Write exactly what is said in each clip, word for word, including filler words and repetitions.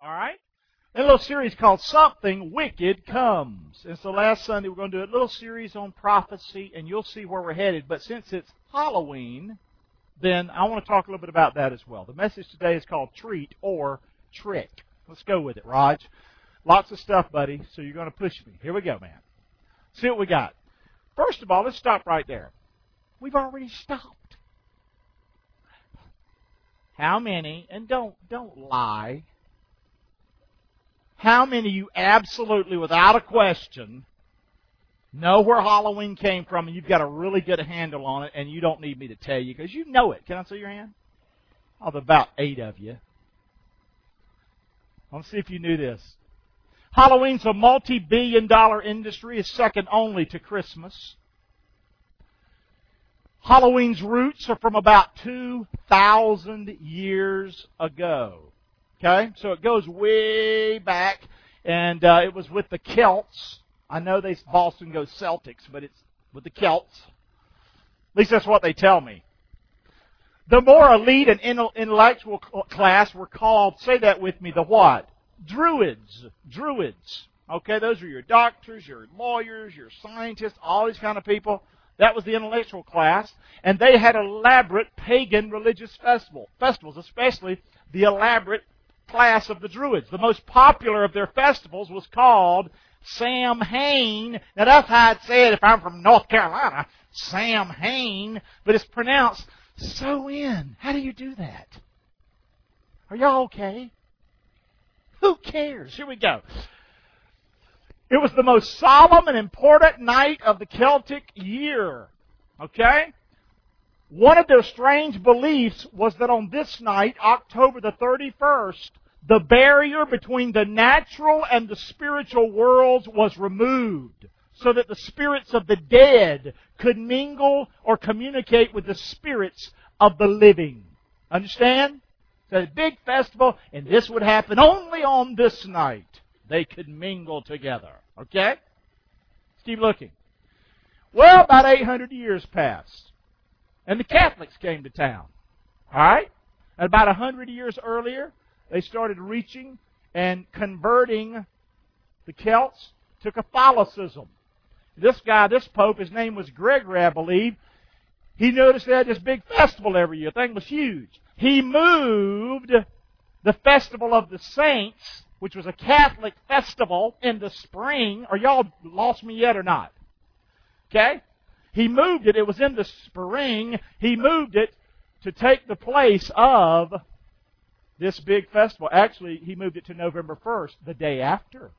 All right? In a little series called Something Wicked Comes. And so last Sunday we're going to do a little series on prophecy, and you'll see where we're headed. But since it's Halloween, then I want to talk a little bit about that as well. The message today is called Treat or Trick. Let's go with it, Raj. Lots of stuff, buddy, so you're going to push me. Here we go, man. See what we got. First of all, let's stop right there. We've already stopped. How many, and don't don't lie, how many of you absolutely, without a question, know where Halloween came from and you've got a really good handle on it and you don't need me to tell you because you know it? Can I see your hand? Oh, there's about eight of you. Let's see if you knew this. Halloween's a multi-billion dollar industry. It's second only to Christmas. Halloween's roots are from about two thousand years ago. Okay? So it goes way back, and uh, it was with the Celts. I know they Boston goes Celtics, but it's with the Celts. At least that's what they tell me. The more elite and intellectual class were called, say that with me, the what? Druids. Druids. Okay, those are your doctors, your lawyers, your scientists, all these kind of people. That was the intellectual class. And they had elaborate pagan religious festival, festivals, especially the elaborate class of the Druids. The most popular of their festivals was called Samhain. Now that's how I'd say it if I'm from North Carolina. Samhain. But it's pronounced so-in. How do you do that? Are y'all okay? Who cares? Here we go. It was the most solemn and important night of the Celtic year. Okay? One of their strange beliefs was that on this night, October the thirty-first, the barrier between the natural and the spiritual worlds was removed so that the spirits of the dead could mingle or communicate with the spirits of the living. Understand? So a big festival, and this would happen only on this night. They could mingle together. Okay? Let's keep looking. Well, about eight hundred years passed, and the Catholics came to town. All right? And about one hundred years earlier, they started reaching and converting the Celts to Catholicism. This guy, this pope, his name was Gregory, I believe. He noticed they had this big festival every year. The thing was huge. He moved the Festival of the Saints, which was a Catholic festival, in the spring. Are y'all lost me yet or not? Okay? He moved it. It was in the spring. He moved it to take the place of this big festival. Actually, he moved it to November first, the day after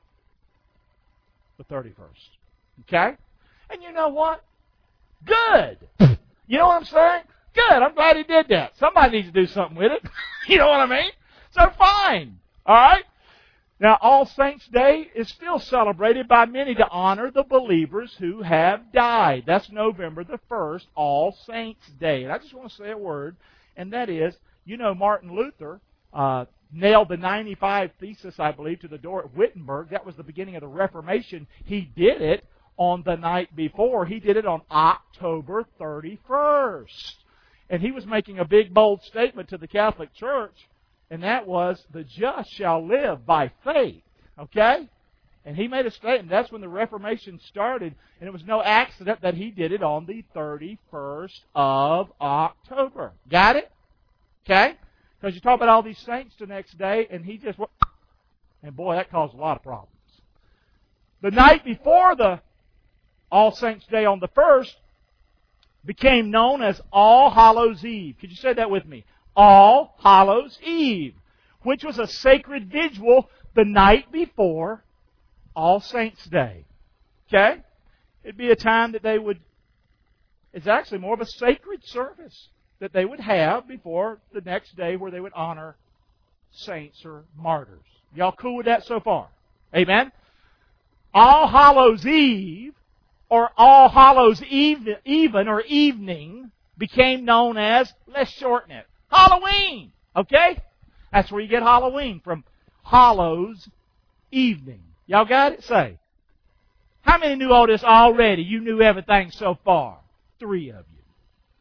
the thirty-first. Okay? And you know what? Good. You know what I'm saying? Good. I'm glad he did that. Somebody needs to do something with it. You know what I mean? So fine. All right? Now, All Saints' Day is still celebrated by many to honor the believers who have died. That's November the first, All Saints' Day. And I just want to say a word, and that is, you know, Martin Luther uh, nailed the ninety-five Thesis, I believe, to the door at Wittenberg. That was the beginning of the Reformation. He did it on the night before. He did it on October thirty-first. And he was making a big, bold statement to the Catholic Church, and that was, the just shall live by faith. Okay? And he made a statement. That's when the Reformation started, and it was no accident that he did it on the thirty-first of October. Got it? Okay? Because you talk about all these saints the next day, and he just, and boy, that caused a lot of problems. The night before the All Saints' Day on the first became known as All Hallows' Eve. Could you say that with me? All Hallows' Eve, which was a sacred vigil the night before All Saints' Day. Okay? It'd be a time that they would, it's actually more of a sacred service that they would have before the next day where they would honor saints or martyrs. Y'all cool with that so far? Amen? All Hallows' Eve, or All Hallows' Eve, even or evening, became known as, let's shorten it, Halloween. Okay? That's where you get Halloween from. Hallows evening. Y'all got it? Say. How many knew all this already? You knew everything so far. Three of you.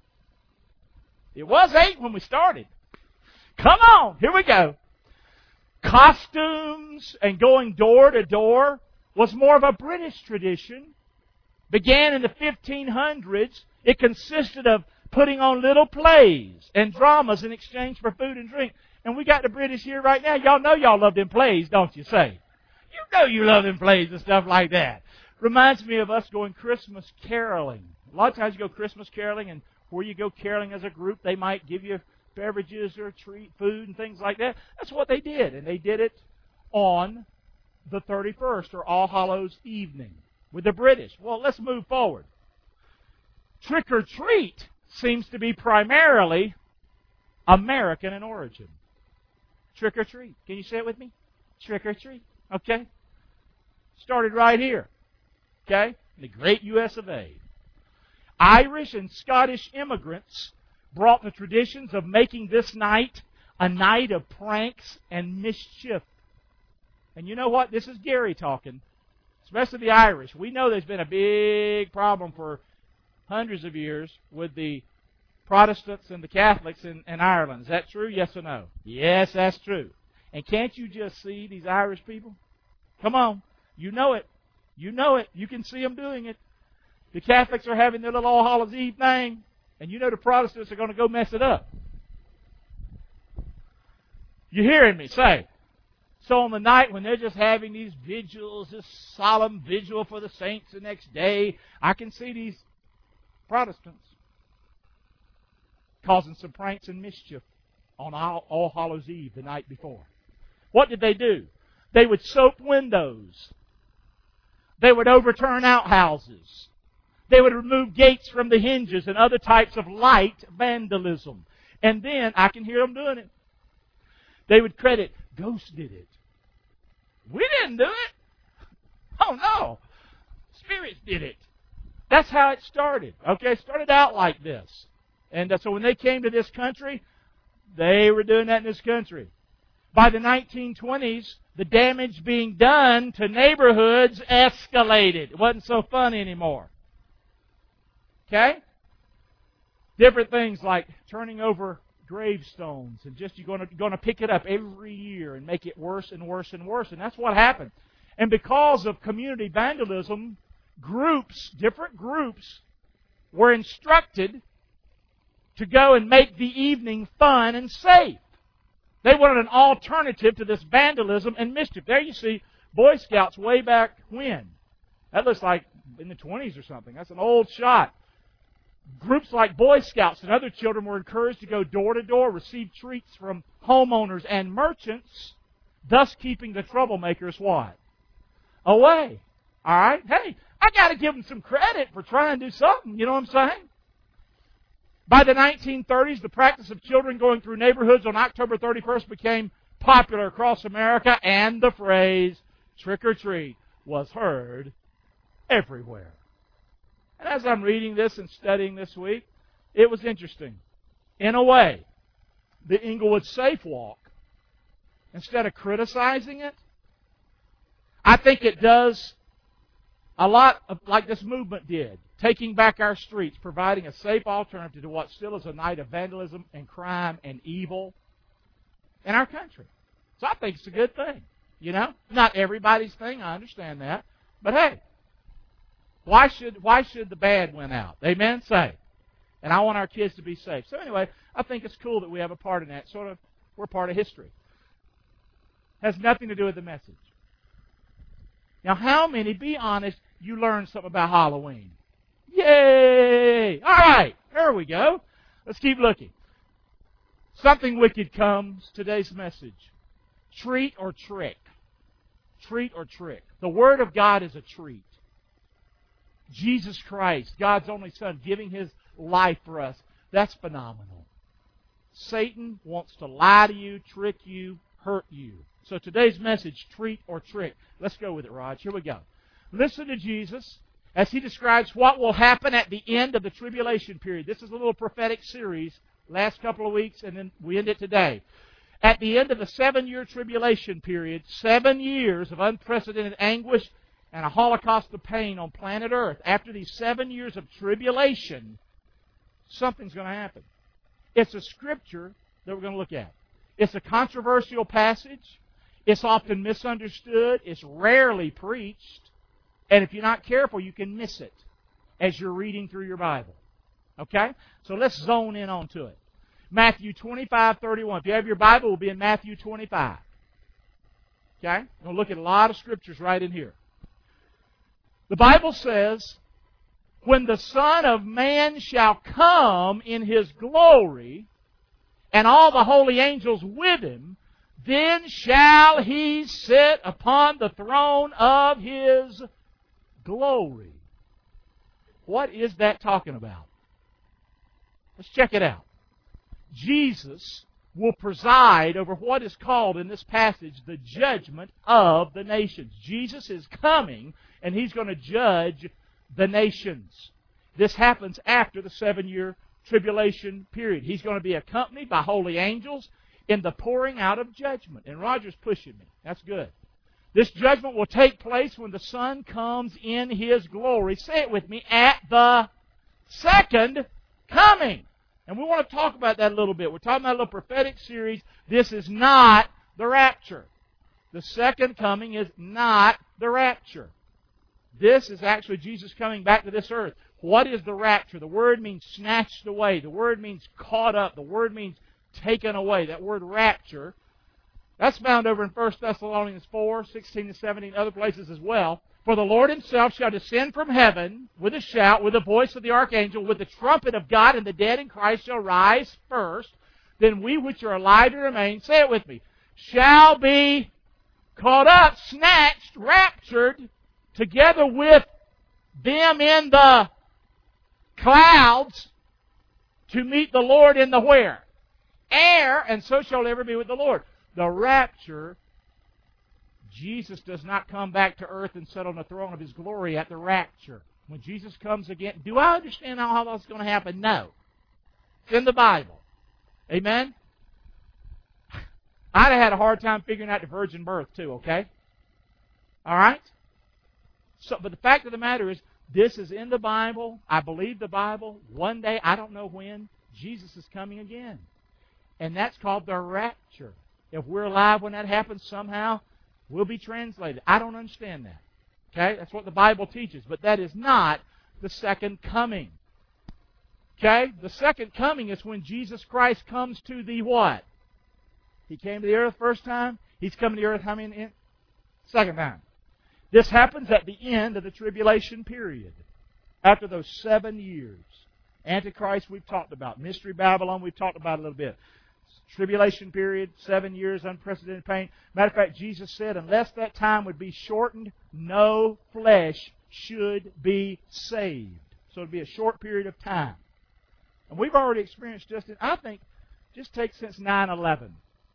It was eight when we started. Come on. Here we go. Costumes and going door to door was more of a British tradition. Began in the fifteen hundreds. It consisted of putting on little plays and dramas in exchange for food and drink. And we got the British here right now. Y'all know y'all love them plays, don't you say? You know you love them plays and stuff like that. Reminds me of us going Christmas caroling. A lot of times you go Christmas caroling, and where you go caroling as a group, they might give you beverages or treat food and things like that. That's what they did. And they did it on the thirty-first, or All Hallows evening, with the British. Well, let's move forward. Trick or treat seems to be primarily American in origin. Trick or treat. Can you say it with me? Trick or treat. Okay? Started right here. Okay? In the great U S of A. Irish and Scottish immigrants brought the traditions of making this night a night of pranks and mischief. And you know what? This is Gary talking. Especially the Irish. We know there's been a big problem for hundreds of years with the Protestants and the Catholics in, in Ireland. Is that true? Yes or no? Yes, that's true. And can't you just see these Irish people? Come on. You know it. You know it. You can see them doing it. The Catholics are having their little All Hallows Eve thing, and you know the Protestants are going to go mess it up. You hearing me? Say. So on the night when they're just having these vigils, this solemn vigil for the saints the next day, I can see these Protestants causing some pranks and mischief on All, All Hallows Eve the night before. What did they do? They would soap windows. They would overturn outhouses. They would remove gates from the hinges and other types of light vandalism. And then, I can hear them doing it, they would credit, ghosts did it. We didn't do it. Oh no. Spirits did it. That's how it started. Okay, it started out like this. And uh, so when they came to this country, they were doing that in this country. By the nineteen twenties, the damage being done to neighborhoods escalated. It wasn't so fun anymore. Okay? Different things like turning over gravestones, and just you're going to, going to pick it up every year and make it worse and worse and worse. And that's what happened. And because of community vandalism, groups, different groups, were instructed to go and make the evening fun and safe. They wanted an alternative to this vandalism and mischief. There you see Boy Scouts way back when. That looks like in the twenties or something. That's an old shot. Groups like Boy Scouts and other children were encouraged to go door to door, receive treats from homeowners and merchants, thus keeping the troublemakers what? Away. All right? Hey, I got to give them some credit for trying to do something. You know what I'm saying? By the nineteen thirties, the practice of children going through neighborhoods on October thirty-first became popular across America, and the phrase trick or treat was heard everywhere. And as I'm reading this and studying this week, it was interesting. In a way, the Inglewood Safe Walk, instead of criticizing it, I think it does a lot of, like this movement did, taking back our streets, providing a safe alternative to what still is a night of vandalism and crime and evil in our country. So I think it's a good thing. You know, not everybody's thing, I understand that. But hey, why should why should the bad win out? Amen? Say. And I want our kids to be safe. So anyway, I think it's cool that we have a part in that. Sort of, we're part of history. Has nothing to do with the message. Now, how many, be honest, you learned something about Halloween? Yay! All right, there we go. Let's keep looking. Something wicked comes, today's message. Treat or trick. Treat or trick. The Word of God is a treat. Jesus Christ, God's only Son, giving His life for us. That's phenomenal. Satan wants to lie to you, trick you, hurt you. So today's message, treat or trick. Let's go with it, Raj. Here we go. Listen to Jesus as He describes what will happen at the end of the tribulation period. This is a little prophetic series, last couple of weeks, and then we end it today. At the end of the seven-year tribulation period, seven years of unprecedented anguish and a holocaust of pain on planet Earth. After these seven years of tribulation, something's going to happen. It's a scripture that we're going to look at. It's a controversial passage. It's often misunderstood. It's rarely preached. And if you're not careful, you can miss it as you're reading through your Bible. Okay? So let's zone in onto it. Matthew twenty-five thirty-one. If you have your Bible, we'll be in Matthew twenty-five. Okay? We'll look at a lot of scriptures right in here. The Bible says, when the Son of Man shall come in His glory, and all the holy angels with Him, then shall He sit upon the throne of His glory. What is that talking about? Let's check it out. Jesus will preside over what is called in this passage the judgment of the nations. Jesus is coming, and He's going to judge the nations. This happens after the seven-year tribulation period. He's going to be accompanied by holy angels in the pouring out of judgment. And Roger's pushing me. That's good. This judgment will take place when the Son comes in His glory. Say it with me. At the second coming. And we want to talk about that a little bit. We're talking about a little prophetic series. This is not the rapture. The second coming is not the rapture. This is actually Jesus coming back to this earth. What is the rapture? The word means snatched away. The word means caught up. The word means taken away. That word rapture, that's found over in First Thessalonians four, sixteen to seventeen, other places as well. For the Lord Himself shall descend from heaven with a shout, with the voice of the archangel, with the trumpet of God, and the dead in Christ shall rise first. Then we which are alive and remain, say it with me, shall be caught up, snatched, raptured, together with them in the clouds to meet the Lord in the where? Air, and so shall ever be with the Lord. The rapture, Jesus does not come back to earth and sit on the throne of His glory at the rapture. When Jesus comes again, do I understand how that's going to happen? No. It's in the Bible. Amen? I'd have had a hard time figuring out the virgin birth too, okay? All right? So, but the fact of the matter is, this is in the Bible. I believe the Bible. One day, I don't know when, Jesus is coming again. And that's called the rapture. If we're alive when that happens somehow, we'll be translated. I don't understand that. Okay? That's what the Bible teaches. But that is not the second coming. Okay? The second coming is when Jesus Christ comes to the what? He came to the earth first time. He's coming to the earth how many? Second time. This happens at the end of the tribulation period. After those seven years. Antichrist we've talked about. Mystery Babylon we've talked about a little bit. Tribulation period, seven years, unprecedented pain. Matter of fact, Jesus said, unless that time would be shortened, no flesh should be saved. So it would be a short period of time. And we've already experienced just, I think, just take since nine eleven.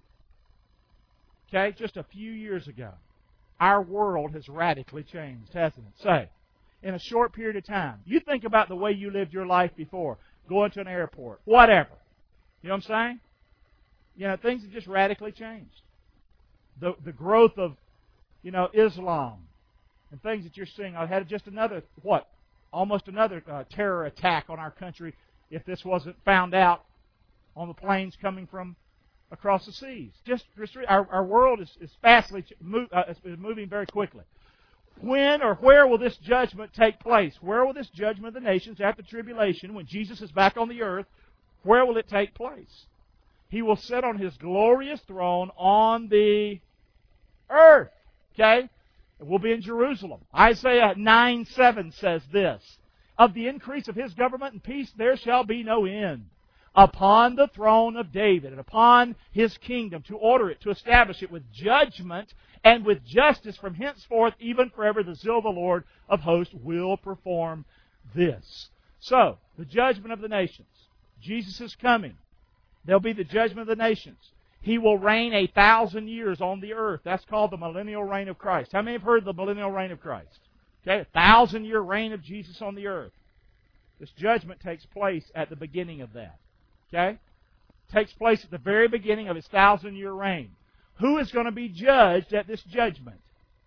Okay, just a few years ago. Our world has radically changed, hasn't it? Say, in a short period of time. You think about the way you lived your life before. Going to an airport, whatever. You know what I'm saying? You know, things have just radically changed. The the growth of, you know, Islam and things that you're seeing. I had just another, what, almost another uh, terror attack on our country if this wasn't found out on the planes coming from across the seas. Just our, our world is, is fastly move, uh, is moving very quickly. When or where will this judgment take place? Where will this judgment of the nations after tribulation, when Jesus is back on the earth, where will it take place? He will sit on His glorious throne on the earth. Okay? It will be in Jerusalem. Isaiah nine seven says this. Of the increase of His government and peace there shall be no end. Upon the throne of David and upon His kingdom, to order it, to establish it with judgment and with justice from henceforth, even forever. The zeal of the Lord of hosts will perform this. So, the judgment of the nations. Jesus is coming. There'll be the judgment of the nations. He will reign a thousand years on the earth. That's called the millennial reign of Christ. How many have heard of the millennial reign of Christ? Okay, a thousand year reign of Jesus on the earth. This judgment takes place at the beginning of that. Okay? It takes place at the very beginning of His thousand year reign. Who is going to be judged at this judgment?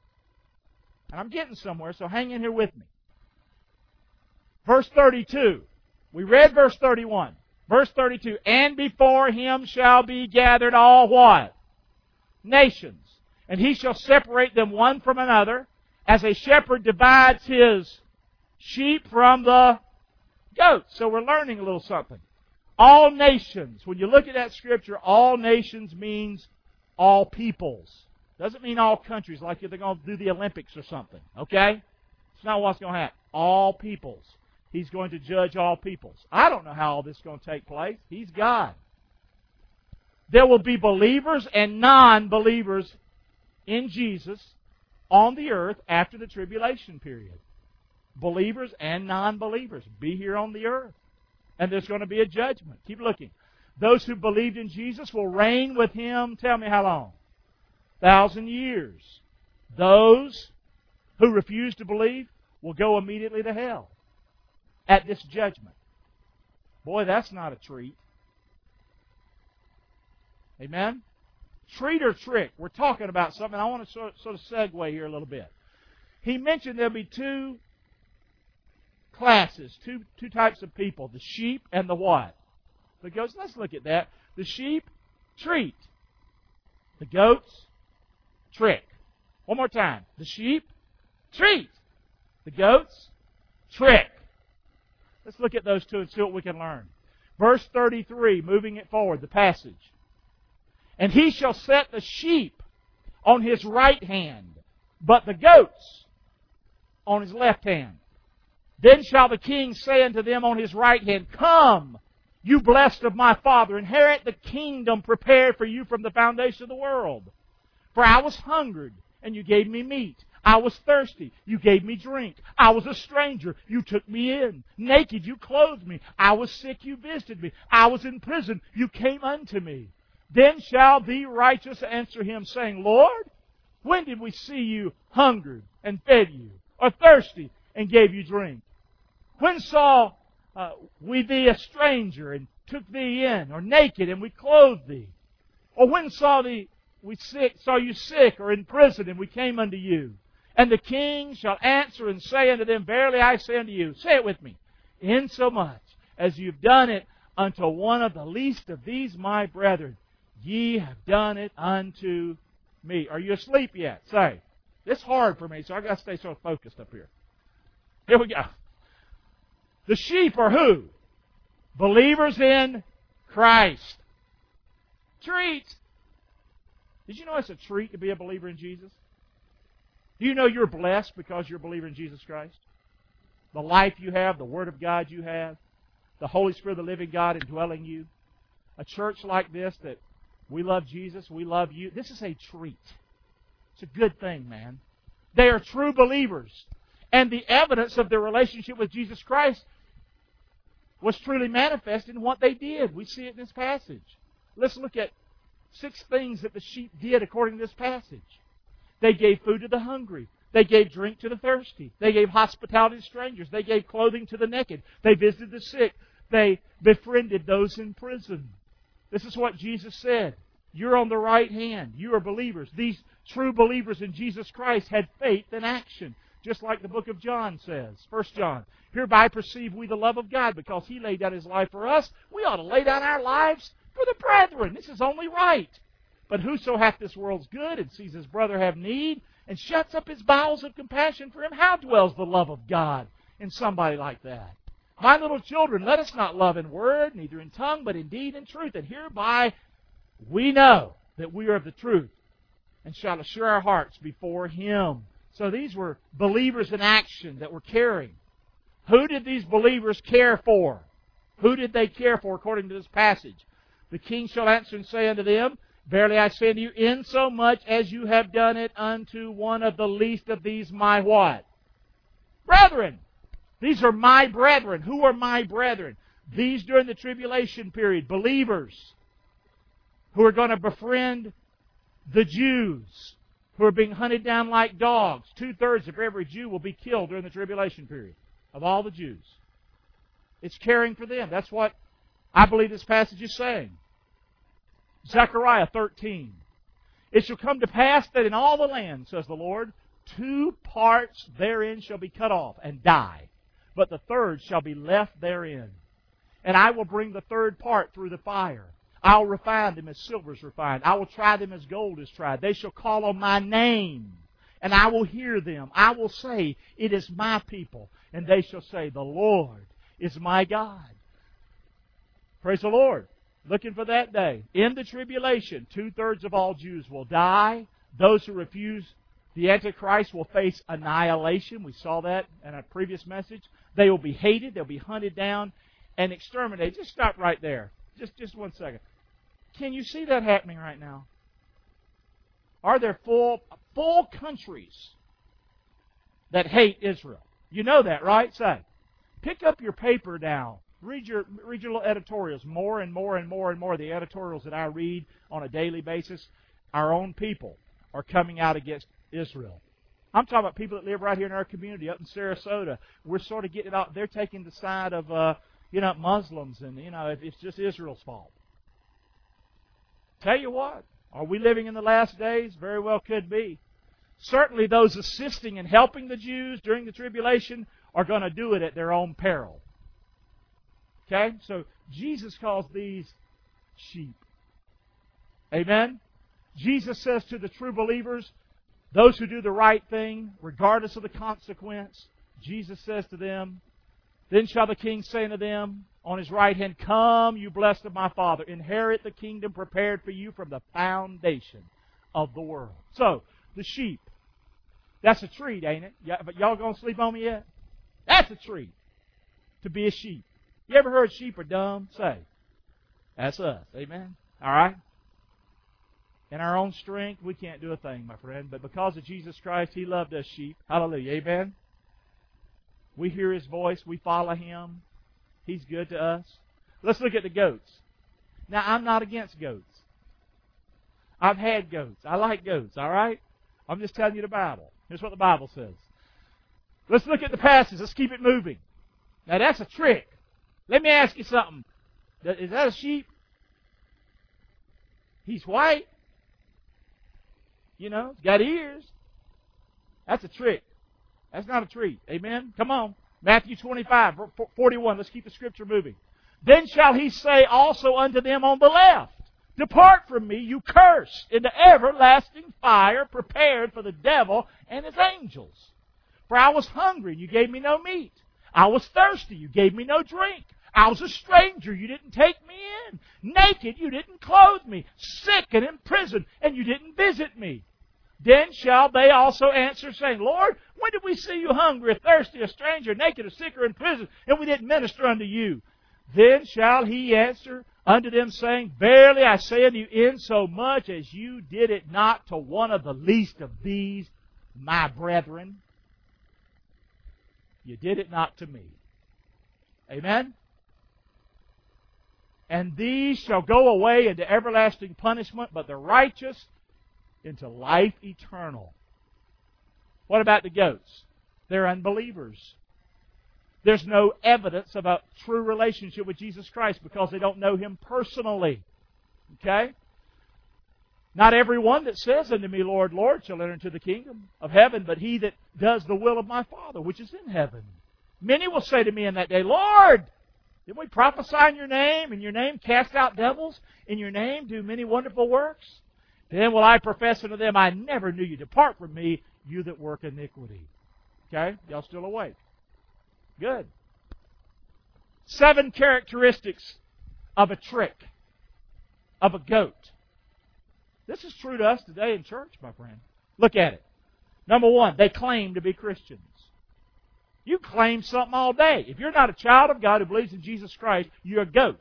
And I'm getting somewhere, so hang in here with me. Verse thirty-two. We read verse thirty-one. Verse thirty-two, and before Him shall be gathered all what? Nations. And he shall separate them one from another, as a shepherd divides his sheep from the goats. So we're learning a little something. All nations. When you look at that scripture, all nations means all peoples. Doesn't mean all countries, like they're going to do the Olympics or something. Okay? It's not what's going to happen. All peoples. He's going to judge all peoples. I don't know how all this is going to take place. He's God. There will be believers and non-believers in Jesus on the earth after the tribulation period. Believers and non-believers be here on the earth. And there's going to be a judgment. Keep looking. Those who believed in Jesus will reign with Him, tell me how long? Thousand years. Those who refuse to believe will go immediately to hell at this judgment. Boy, that's not a treat. Amen? Treat or trick? We're talking about something. I want to sort, sort of segue here a little bit. He mentioned there'll be two classes, two, two types of people, the sheep and the what? The goats. Let's look at that. The sheep, treat. The goats, trick. One more time. The sheep, treat. The goats, trick. Let's look at those two and see what we can learn. Verse thirty-three, moving it forward, the passage. And he shall set the sheep on his right hand, but the goats on his left hand. Then shall the king say unto them on his right hand, Come, you blessed of my Father, inherit the kingdom prepared for you from the foundation of the world. For I was hungered, and you gave me meat. I was thirsty, you gave me drink. I was a stranger, you took me in. Naked, you clothed me. I was sick, you visited me. I was in prison, you came unto me. Then shall the righteous answer him, saying, Lord, when did we see you hungered and fed you, or thirsty and gave you drink? When saw uh, we thee a stranger and took thee in, or naked and we clothed thee? Or when saw thee we sick, saw you sick or in prison and we came unto you? And the king shall answer and say unto them, Verily I say unto you, say it with me, insomuch as you've done it unto one of the least of these my brethren, ye have done it unto me. Are you asleep yet? Say. It's hard for me, so I've got to stay so focused up here. Here we go. The sheep are who? Believers in Christ. Treat. Did you know it's a treat to be a believer in Jesus? Do you know you're blessed because you're a believer in Jesus Christ? The life you have, the Word of God you have, the Holy Spirit of the living God indwelling you. A church like this that we love Jesus, we love you. This is a treat. It's a good thing, man. They are true believers. And the evidence of their relationship with Jesus Christ was truly manifest in what they did. We see it in this passage. Let's look at six things that the sheep did according to this passage. They gave food to the hungry. They gave drink to the thirsty. They gave hospitality to strangers. They gave clothing to the naked. They visited the sick. They befriended those in prison. This is what Jesus said. You're on the right hand. You are believers. These true believers in Jesus Christ had faith in action. Just like the book of John says. First John. Hereby perceive we the love of God, because He laid down His life for us. We ought to lay down our lives for the brethren. This is only right. But whoso hath this world's good, and sees his brother have need, and shuts up his bowels of compassion for him, how dwells the love of God in somebody like that? My little children, let us not love in word, neither in tongue, but in deed and truth. And hereby we know that we are of the truth, and shall assure our hearts before Him. So these were believers in action that were caring. Who did these believers care for? Who did they care for according to this passage? The king shall answer and say unto them, Verily I say unto you, insomuch as you have done it unto one of the least of these my what? Brethren. These are my brethren. Who are my brethren? These during the tribulation period, believers who are going to befriend the Jews who are being hunted down like dogs. Two-thirds of every Jew will be killed during the tribulation period, of all the Jews. It's caring for them. That's what I believe this passage is saying. Zechariah thirteen. It shall come to pass that in all the land, says the Lord, two parts therein shall be cut off and die, but the third shall be left therein. And I will bring the third part through the fire. I'll refine them as silver is refined. I will try them as gold is tried. They shall call on my name, and I will hear them. I will say, it is my people. And they shall say, the Lord is my God. Praise the Lord. Looking for that day. In the tribulation, two-thirds of all Jews will die. Those who refuse the Antichrist will face annihilation. We saw that in a previous message. They will be hated. They'll be hunted down and exterminated. Just stop right there. Just, just one second. Can you see that happening right now? Are there full, full countries that hate Israel? You know that, right? Say. Pick up your paper now. Read your, read your little editorials. More and more and more and more. The editorials that I read on a daily basis, our own people are coming out against Israel. I'm talking about people that live right here in our community up in Sarasota. We're sort of getting out. They're taking the side of, uh, you know, Muslims, and, you know, it's just Israel's fault. Tell you what, are we living in the last days? Very well could be. Certainly those assisting and helping the Jews during the tribulation are going to do it at their own peril. Okay? So Jesus calls these sheep. Amen? Jesus says to the true believers, those who do the right thing, regardless of the consequence, Jesus says to them, then shall the King say unto them on His right hand, come, you blessed of my Father, inherit the kingdom prepared for you from the foundation of the world. So, the sheep. That's a treat, ain't it? Yeah, but y'all going to sleep on me yet? That's a treat, to be a sheep. You ever heard sheep are dumb? Say, that's us. Amen? All right? In our own strength, we can't do a thing, my friend. But because of Jesus Christ, He loved us sheep. Hallelujah. Amen? We hear His voice. We follow Him. He's good to us. Let's look at the goats. Now, I'm not against goats. I've had goats. I like goats, all right? I'm just telling you the Bible. Here's what the Bible says. Let's look at the passage. Let's keep it moving. Now, that's a trick. Let me ask you something. Is that a sheep? He's white. You know, he's got ears. That's a trick. That's not a treat. Amen? Come on. Matthew twenty-five, forty-one. Let's keep the Scripture moving. Then shall He say also unto them on the left, depart from me, you cursed, into everlasting fire prepared for the devil and his angels. For I was hungry, and you gave me no meat. I was thirsty, you gave me no drink. I was a stranger, you didn't take me in. Naked, you didn't clothe me. Sick and in prison, and you didn't visit me. Then shall they also answer, saying, Lord, when did we see you hungry, or thirsty, a stranger, naked, or sick, or in prison, and we didn't minister unto you? Then shall He answer unto them, saying, verily I say unto you, insomuch as you did it not to one of the least of these, my brethren, you did it not to me. Amen? And these shall go away into everlasting punishment, but the righteous into life eternal. What about the goats? They're unbelievers. There's no evidence of a true relationship with Jesus Christ because they don't know Him personally. Okay? Not everyone that says unto me, Lord, Lord, shall enter into the kingdom of heaven, but he that does the will of my Father, which is in heaven. Many will say to me in that day, Lord, didn't we prophesy in your name? In your name cast out devils? In your name do many wonderful works? Then will I profess unto them, I never knew you. Depart from me, you that work iniquity. Okay? Y'all still awake? Good. Seven characteristics of a trick, of a goat. This is true to us today in church, my friend. Look at it. Number one, they claim to be Christians. You claim something all day. If you're not a child of God who believes in Jesus Christ, you're a goat.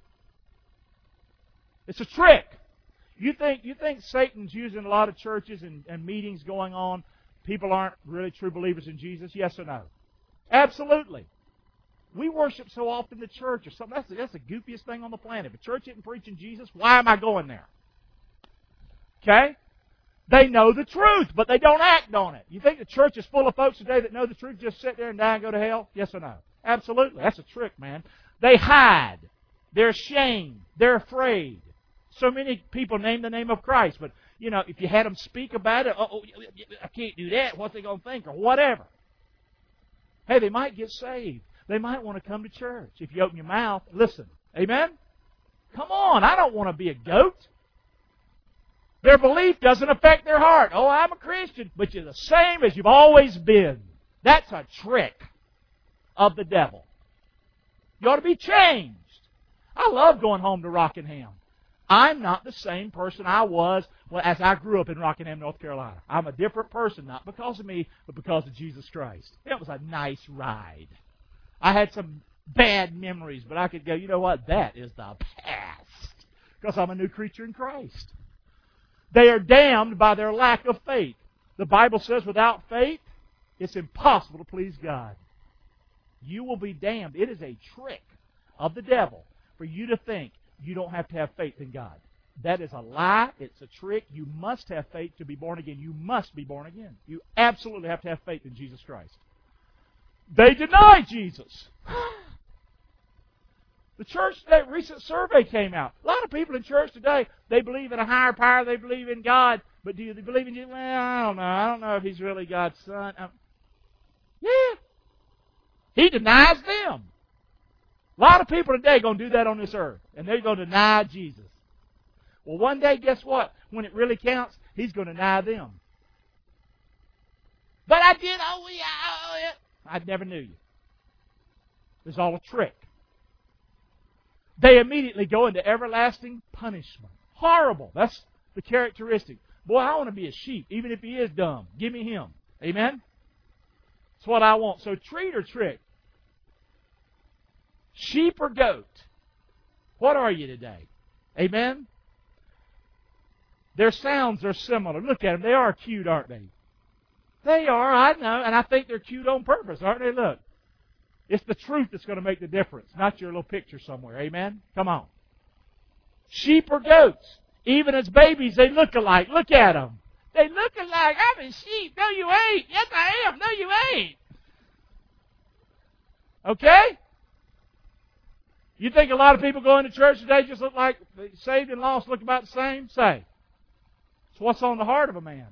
It's a trick. You think you think Satan's using a lot of churches and, and meetings going on, people aren't really true believers in Jesus? Yes or no? Absolutely. We worship so often the church or something. That's the, that's the goofiest thing on the planet. If a church isn't preaching Jesus, why am I going there? Okay? They know the truth, but they don't act on it. You think the church is full of folks today that know the truth, just sit there and die and go to hell? Yes or no? Absolutely. That's a trick, man. They hide. They're ashamed. They're afraid. So many people name the name of Christ, but, you know, if you had them speak about it, oh, I can't do that. What's they going to think? Or whatever. Hey, they might get saved. They might want to come to church. If you open your mouth, listen. Amen? Come on, I don't want to be a goat. Their belief doesn't affect their heart. Oh, I'm a Christian, but you're the same as you've always been. That's a trick of the devil. You ought to be changed. I love going home to Rockingham. I'm not the same person I was well, as I grew up in Rockingham, North Carolina. I'm a different person, not because of me, but because of Jesus Christ. It was a nice ride. I had some bad memories, but I could go, you know what? That is the past. Because I'm a new creature in Christ. They are damned by their lack of faith. The Bible says without faith, it's impossible to please God. You will be damned. It is a trick of the devil for you to think you don't have to have faith in God. That is a lie. It's a trick. You must have faith to be born again. You must be born again. You absolutely have to have faith in Jesus Christ. They deny Jesus. The church, that recent survey came out. A lot of people in church today, they believe in a higher power, they believe in God, but do they believe in Jesus? Well, I don't know. I don't know if He's really God's Son. Um, yeah. He denies them. A lot of people today are going to do that on this earth, and they're going to deny Jesus. Well, one day, guess what? When it really counts, He's going to deny them. But I did, oh, yeah, oh, yeah. I never knew you. It's all a trick. They immediately go into everlasting punishment. Horrible. That's the characteristic. Boy, I want to be a sheep, even if he is dumb. Give me him. Amen? That's what I want. So treat or trick? Sheep or goat? What are you today? Amen? Their sounds are similar. Look at them. They are cute, aren't they? They are, I know, and I think they're cute on purpose, aren't they? Look. It's the truth that's going to make the difference, not your little picture somewhere. Amen? Come on. Sheep or goats? Even as babies, they look alike. Look at them. They look alike. I'm a sheep. No, you ain't. Yes, I am. No, you ain't. Okay? You think a lot of people going to church today just look like saved and lost, look about the same? Say. It's what's on the heart of a man.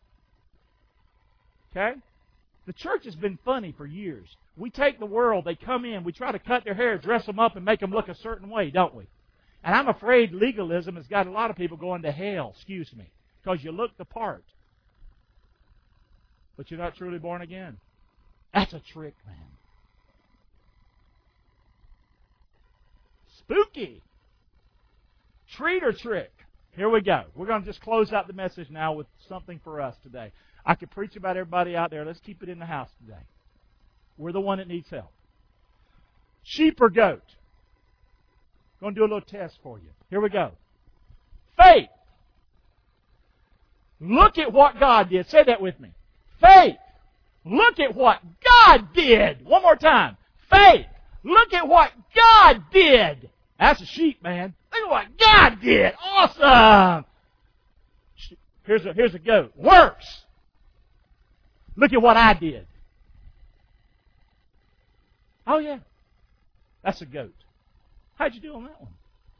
Okay? The church has been funny for years. We take the world, they come in, we try to cut their hair, dress them up, and make them look a certain way, don't we? And I'm afraid legalism has got a lot of people going to hell, excuse me, because you look the part. But you're not truly born again. That's a trick, man. Spooky. Treat or trick? Here we go. We're going to just close out the message now with something for us today. I could preach about everybody out there. Let's keep it in the house today. We're the one that needs help. Sheep or goat? I'm going to do a little test for you. Here we go. Faith. Look at what God did. Say that with me. Faith. Look at what God did. One more time. Faith. Look at what God did. That's a sheep, man. Look at what God did. Awesome. Here's a, here's a goat. Works. Look at what I did. Oh, yeah. That's a goat. How'd you do on that one?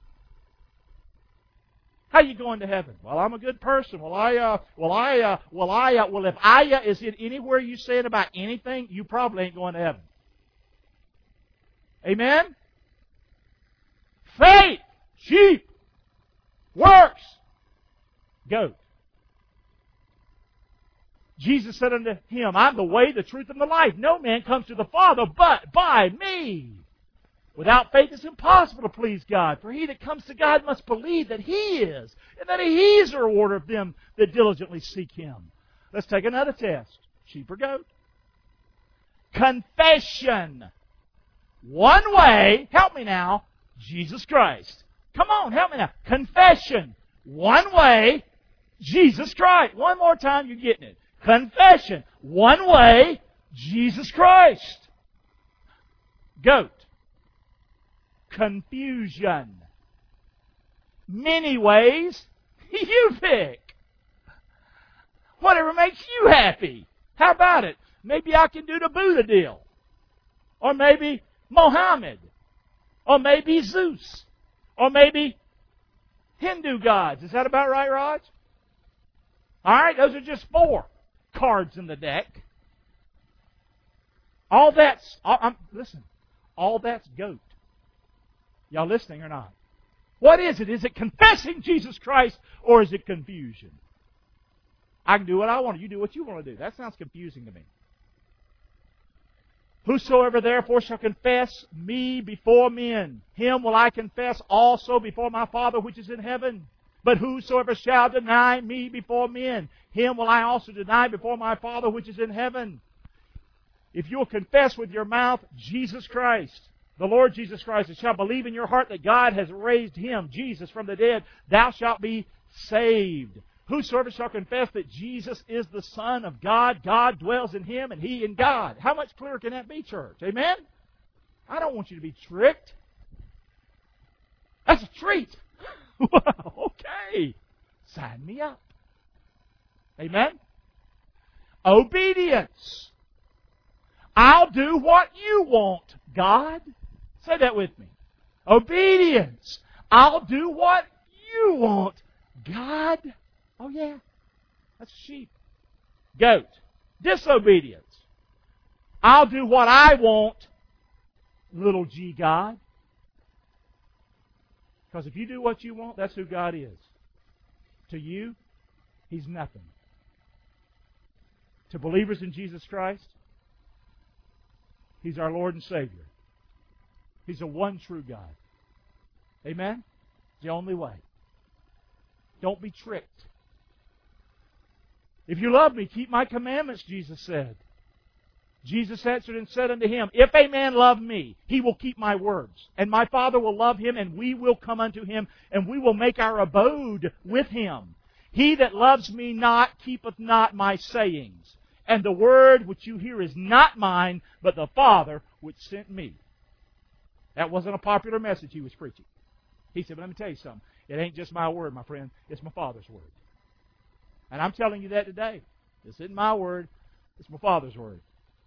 How you going to heaven? Well, I'm a good person. Well, I, uh, well, I, uh, well, I, uh, well, if I uh, is it anywhere you say it about anything, you probably ain't going to heaven. Amen? Faith, sheep, works, goat. Jesus said unto him, I'm the way, the truth, and the life. No man comes to the Father but by me. Without faith it's impossible to please God. For he that comes to God must believe that He is, and that He is a rewarder of them that diligently seek Him. Let's take another test. Sheep or goat? Confession. One way, help me now, Jesus Christ. Come on, help me now. Confession. One way, Jesus Christ. One more time, you're getting it. Confession. One way, Jesus Christ. Goat. Confusion. Many ways, you pick. Whatever makes you happy. How about it? Maybe I can do the Buddha deal. Or maybe Mohammed. Or maybe Zeus. Or maybe Hindu gods. Is that about right, Raj? All right, those are just four cards in the deck. All that's, all, I'm, listen, all that's goat. Y'all listening or not? What is it? Is it confessing Jesus Christ or is it confusion? I can do what I want to. You do what you want to do. That sounds confusing to me. Whosoever therefore shall confess me before men, him will I confess also before my Father which is in heaven. But whosoever shall deny me before men, him will I also deny before my Father which is in heaven. If you'll confess with your mouth Jesus Christ, the Lord Jesus Christ, and shall believe in your heart that God has raised Him, Jesus, from the dead, thou shalt be saved. Whosoever shall confess that Jesus is the Son of God, God dwells in Him and He in God. How much clearer can that be, church? Amen? I don't want you to be tricked. That's a treat. Well, okay. Sign me up. Amen? Obedience. I'll do what you want, God. Say that with me. Obedience. I'll do what you want, God. Oh, yeah. That's sheep. Goat. Disobedience. I'll do what I want, little g God. Because if you do what you want, that's who God is. To you, He's nothing. To believers in Jesus Christ, He's our Lord and Savior. He's a one true God. Amen? It's the only way. Don't be tricked. If you love me, keep my commandments, Jesus said. Jesus answered and said unto him, If a man love me, he will keep my words. And my Father will love him, and we will come unto him, and we will make our abode with him. He that loves me not keepeth not my sayings. And the word which you hear is not mine, but the Father which sent me. That wasn't a popular message he was preaching. He said, but let me tell you something. It ain't just my word, my friend. It's my Father's word. And I'm telling you that today. This isn't my word. It's my Father's word.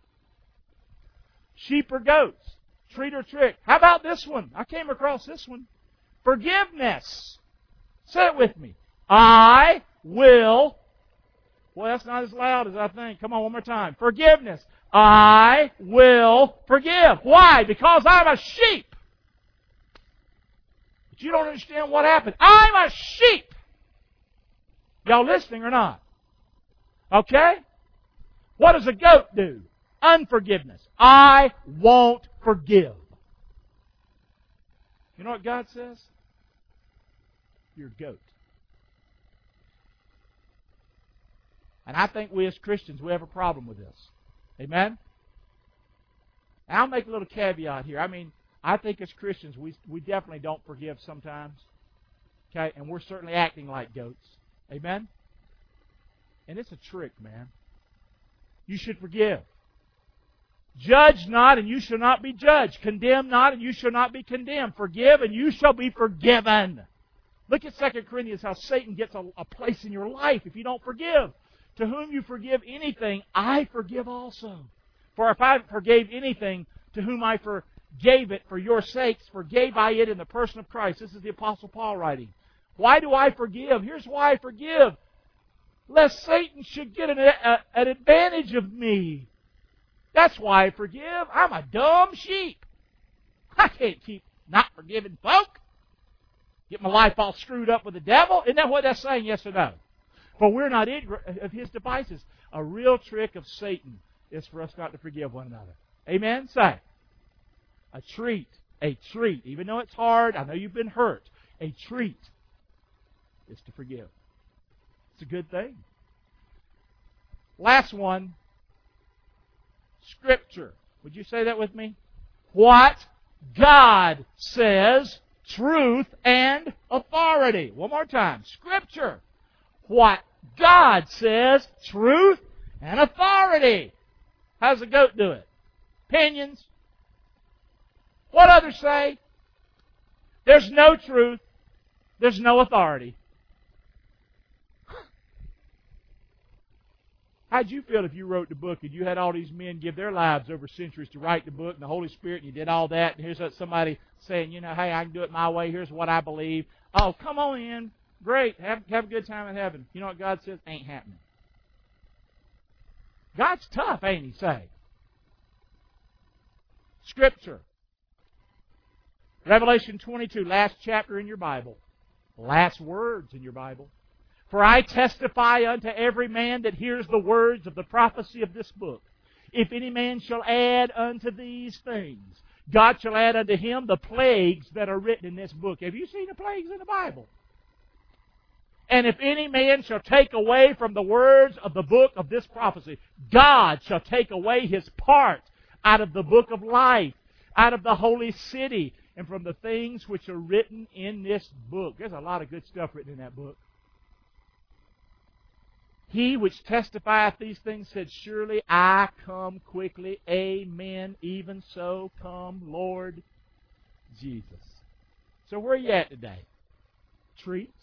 Sheep or goats? Treat or trick? How about this one? I came across this one. Forgiveness. Say it with me. I will... Well, that's not as loud as I think. Come on, one more time. Forgiveness. I will forgive. Why? Because I'm a sheep. But you don't understand what happened. I'm a sheep. Y'all listening or not? Okay? What does a goat do? Unforgiveness. I won't forgive. You know what God says? You're a goat. And I think we as Christians, we have a problem with this. Amen? And I'll make a little caveat here. I mean, I think as Christians, we, we definitely don't forgive sometimes. Okay? And we're certainly acting like goats. Amen? And it's a trick, man. You should forgive. Judge not, and you shall not be judged. Condemn not, and you shall not be condemned. Forgive, and you shall be forgiven. Look at Second Corinthians, how Satan gets a, a place in your life if you don't forgive. To whom you forgive anything, I forgive also. For if I forgave anything, to whom I forgave it for your sakes, forgave I it in the person of Christ. This is the Apostle Paul writing. Why do I forgive? Here's why I forgive. Lest Satan should get an, a, an advantage of me. That's why I forgive. I'm a dumb sheep. I can't keep not forgiving folk. Get my life all screwed up with the devil. Isn't that what that's saying? Yes or no? For we're not ignorant of his devices. A real trick of Satan is for us not to forgive one another. Amen? Say. A treat. A treat. Even though it's hard, I know you've been hurt. A treat is to forgive. It's a good thing. Last one. Scripture. Would you say that with me? What God says, truth and authority. One more time. Scripture. What God says, truth and authority. How does a goat do it? Opinions. What others say? There's no truth. There's no authority. How'd you feel if you wrote the book and you had all these men give their lives over centuries to write the book and the Holy Spirit and you did all that and here's somebody saying, you know, hey, I can do it my way. Here's what I believe. Oh, come on in. Great. Have, have a good time in heaven. You know what God says? Ain't happening. God's tough, ain't He, say? Scripture. Revelation twenty-two, last chapter in your Bible. Last words in your Bible. For I testify unto every man that hears the words of the prophecy of this book. If any man shall add unto these things, God shall add unto him the plagues that are written in this book. Have you seen the plagues in the Bible? And if any man shall take away from the words of the book of this prophecy, God shall take away his part out of the book of life, out of the holy city, and from the things which are written in this book. There's a lot of good stuff written in that book. He which testifieth these things said, Surely I come quickly. Amen. Even so come, Lord Jesus. So where are you at today? Treat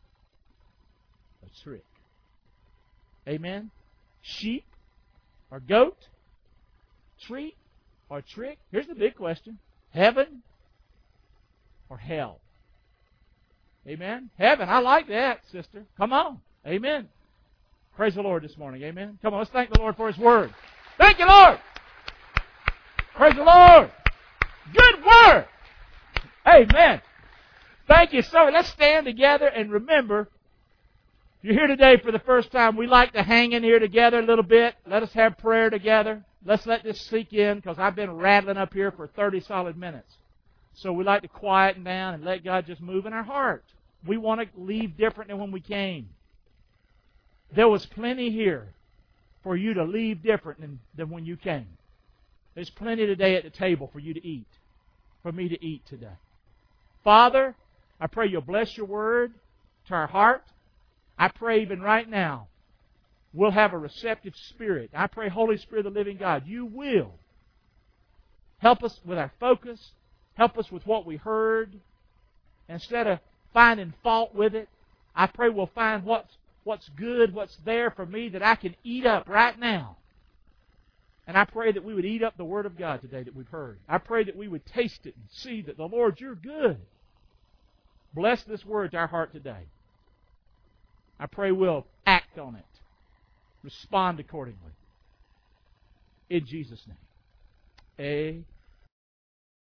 or trick? Amen. Sheep or goat? Treat or trick? Here's the big question. Heaven or hell? Amen. Heaven. I like that, sister. Come on. Amen. Praise the Lord this morning. Amen. Come on, let's thank the Lord for His Word. Thank you, Lord. Praise the Lord. Good Word. Amen. Thank you so much. Let's stand together and remember, if you're here today for the first time, we like to hang in here together a little bit. Let us have prayer together. Let's let this sink in, because I've been rattling up here for thirty solid minutes. So we like to quieten down and let God just move in our heart. We want to leave different than when we came. There was plenty here for you to leave different than, than when you came. There's plenty today at the table for you to eat, for me to eat today. Father, I pray You'll bless Your Word to our heart. I pray even right now we'll have a receptive spirit. I pray, Holy Spirit of the living God, You will help us with our focus, help us with what we heard. Instead of finding fault with it, I pray we'll find what's What's good, what's there for me that I can eat up right now. And I pray that we would eat up the Word of God today that we've heard. I pray that we would taste it and see that the Lord, You're good. Bless this Word to our heart today. I pray we'll act on it. Respond accordingly. In Jesus' name. Amen.